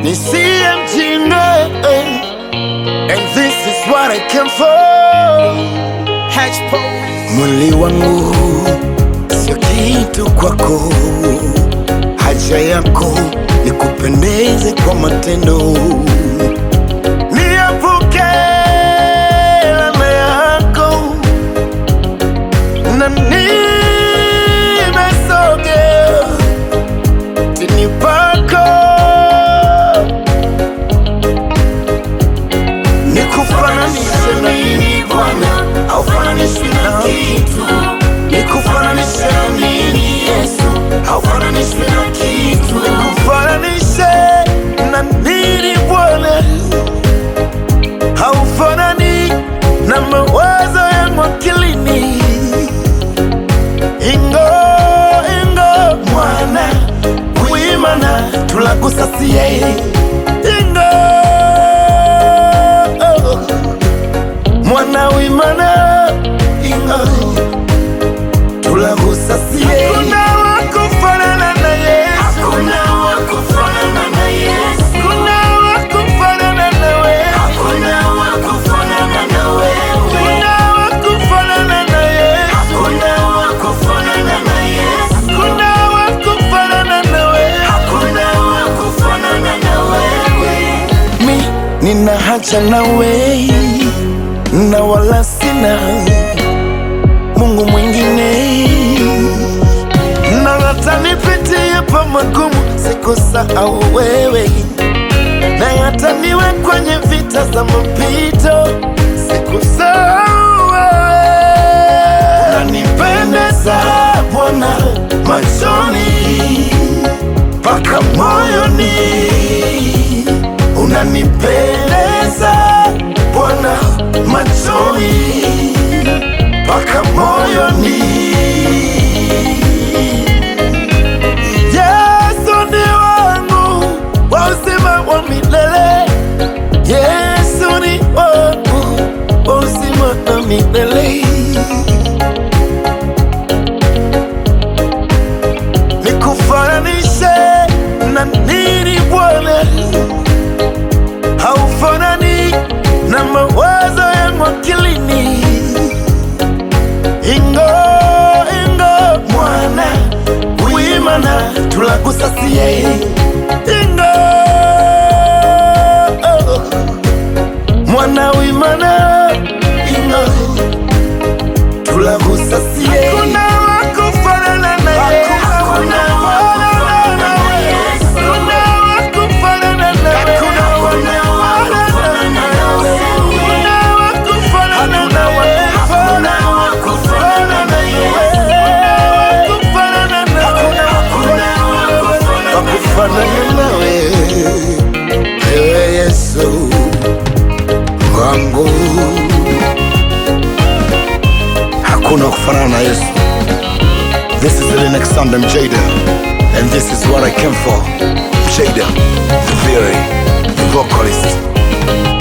nisiye mjinga, and this is what I came for. Mwili wangu sio kitu kwako, haja yako ni kupendeze kwa matendo. Niapuke laana yako na nimesogea chini pako, nikufananishe na nini Bwana? Haufananishwi na kitu. Nikufananishe na nini Yesu? Haufananishwi na kitu. Nikufananishe na nini Bwana? Haufanani na mawazo yangu akilini. Ingo mwana wimana tulagusasie. Ingo mwana wimana, ingo tulagusasie. Hakuna wakufanana na Yesu. Hakuna wakufanana na Yesu. Hakuna wakufanana na wewe. Hakuna wakufanana na wewe. Hakuna wakufanana na Yesu. Hakuna wakufanana na Yesu. Hakuna wakufanana na wewe. Hakuna wakufanana na wewe. Mi nina haja na wewe na wala sina Mungu mwingine, na hata nipitie pa magumu sikusahau wewe, na hata niwe kwenye vita za mapito sikusahau wewe. Unanipendeza Bwana machoni mpaka moyoni, unanipendeza Bwana machoni mpaka moyoni. Yesu ni wangu wa uzima wa milele. Yesu ni wangu wa uzima wa milele. Nikufananishe na nini Bwana? Haufanani na mawazo yangu akilini. Ingo mwana wimana tulagusasie. Ingo mwana wimana, ingo tulagusasie. Hakuna wakufanana na Yesu. Hakuna wakufanana na Yesu. Hakuna wakufanana na wewe. Hakuna wakufanana na wewe. Hakuna wakufanana na wewe. Hakuna wakufanana na Yesu. Wakufanana na wewe. Wakufanana na wewe. Ewe Yesu wangu, hakuna kufanana na Yesu. This is the next Sunday, Jada, and this is what I came for. Jada, the vocalist.